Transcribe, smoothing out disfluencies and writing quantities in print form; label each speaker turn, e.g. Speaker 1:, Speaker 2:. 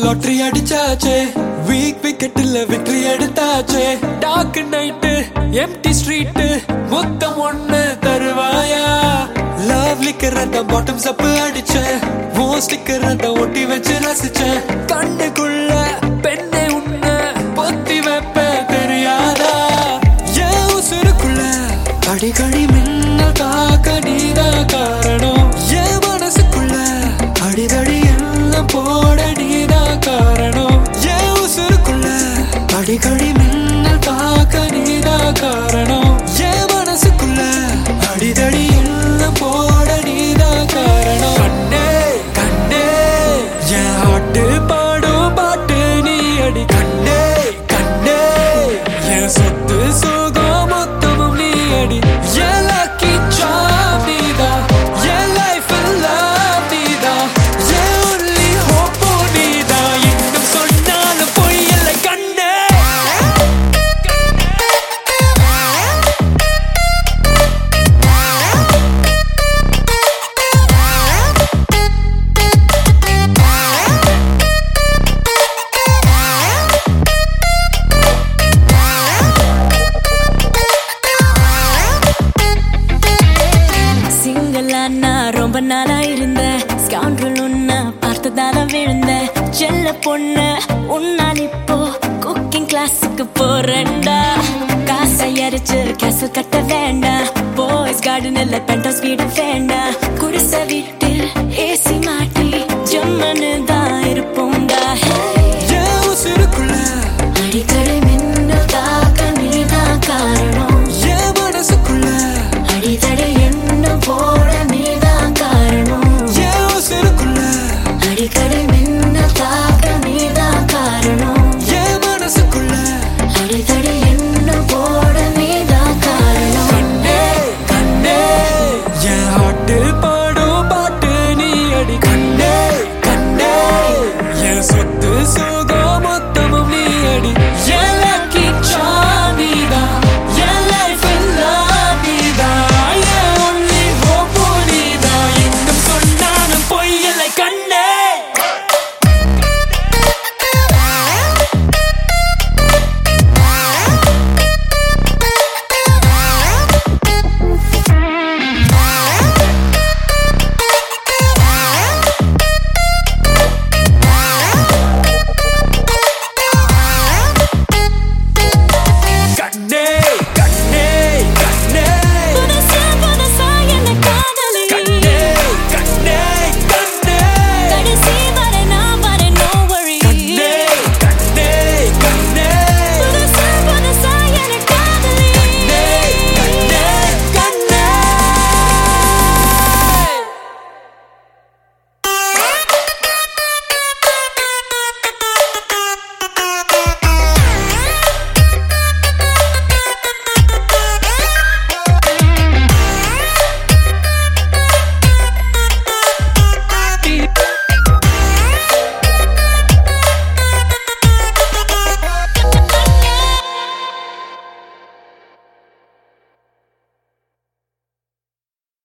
Speaker 1: lottery அடிச்சாச்சே weak விக்கெட்ல victory எடுத்தாச்சே டார்க் நைட் எம்டி ஸ்ட்ரீட் மொத்தம் ஒண்ணு தருவாயா லவ் லிக்கர் அந்த பாட்டம்ஸ் அப் அடிச்சேன் ஓ ஸ்டிக்கர் அந்த ஒட்டி வச்சு ரசிச்சேன் கண்ணுக்குள்ள பெண்ணை உன்ன பொத்தி வைப்ப தெரியாதா என் உசுருக்குள்ள அடிக்கடி மின்னல் தாக்க நீதான் காரணம் என் மனசுக்குள்ள அடிதடி எல்லாம் போட நீதான் காரணம் என் உசுருக்குள்ள அடிக்கடி மின்னல் தாக்க நீதான் காரணம் என் மனசுக்குள்ள அடிதடி எல்லாம் போட நீதான் காரணம் கண்ணே கண்ணே என் ஹாட்டு பாடும் பாட்டு நீ அடி கண்ணே கண்ணே என் சொத்து சுகம் மொத்தமும் நீ அடி என் லக்கி சாம் நீதான் என் லைஃப் எல்லாம் நீதான் என் ஒன்லி ஹோப்போ நீதான் இன்னும் சொன்னாலும் பொய் இல்லை கண்ணே
Speaker 2: நான் ரொம்ப நாளா இருந்தேன் ஸ்கவுண்டர் உன்ன பார்த்ததால விழுந்தேன் செல்ல பொண்ணு உன்னால் இப்போ குக்கிங் கிளாஸுக்கு போறேன்டா காசை அரைச்சு கேசல் கட்ட வேண்டாம் பாய்ஸ் கார்டன் இல்ல பென்டோஸ் வீடு வேண்டாம் குடிசை வீட்டில் ஏசி மாட்டி ஜம்மனு தான் இருப்போம்டா